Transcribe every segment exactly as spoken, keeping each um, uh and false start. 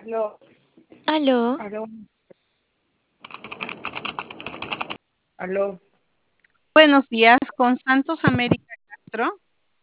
Aló, Aló, aló, aló. Buenos días, con Santos América Castro.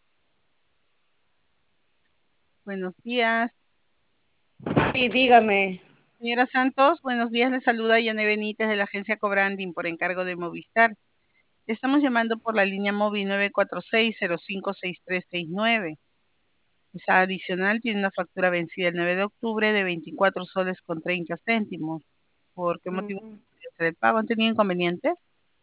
Buenos días, Sí, dígame. señora Santos. Buenos días, le saluda Yane Benítez de la agencia Cobranding por encargo de Movistar. Estamos llamando por la línea móvil nueve cuatro seis cero cinco seis tres seis nueve. Esa adicional tiene una factura vencida el nueve de octubre de veinticuatro soles con treinta céntimos. ¿Por qué motivo Mm, podría hacer el pago? ¿Han tenido inconvenientes?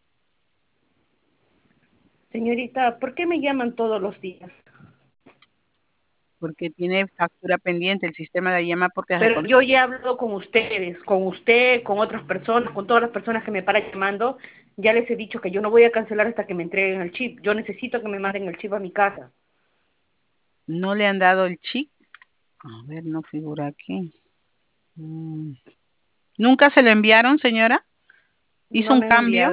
Señorita, ¿por qué me llaman todos los días? Porque tiene factura pendiente, el sistema la llama porque es Pero yo ya hablo con ustedes, con usted, con otras personas, con todas las personas que me paran llamando. Ya les he dicho que yo no voy a cancelar hasta que me entreguen el chip. Yo necesito que me manden el chip a mi casa. no le han dado el chip. A ver, no figura aquí. Mm. ¿Nunca se lo enviaron, señora? ¿Hizo No un me han cambio? enviado.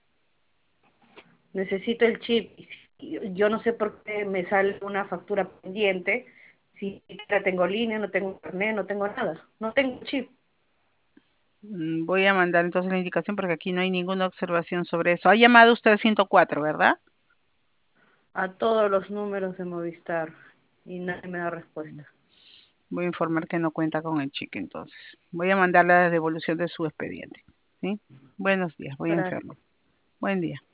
Necesito el chip. Yo no sé por qué me sale una factura pendiente. Si siquiera tengo línea, no tengo internet, no tengo nada. No tengo chip. Mm, Voy a mandar entonces la indicación porque aquí no hay ninguna observación sobre eso. Ha llamado usted al ciento cuatro, ¿verdad? A todos los números de Movistar y nadie me da respuesta. Voy a informar que no cuenta con el cheque entonces. Voy a mandar la devolución de su expediente. ¿Sí? Buenos días, voy a Gracias. enfermo. Buen día.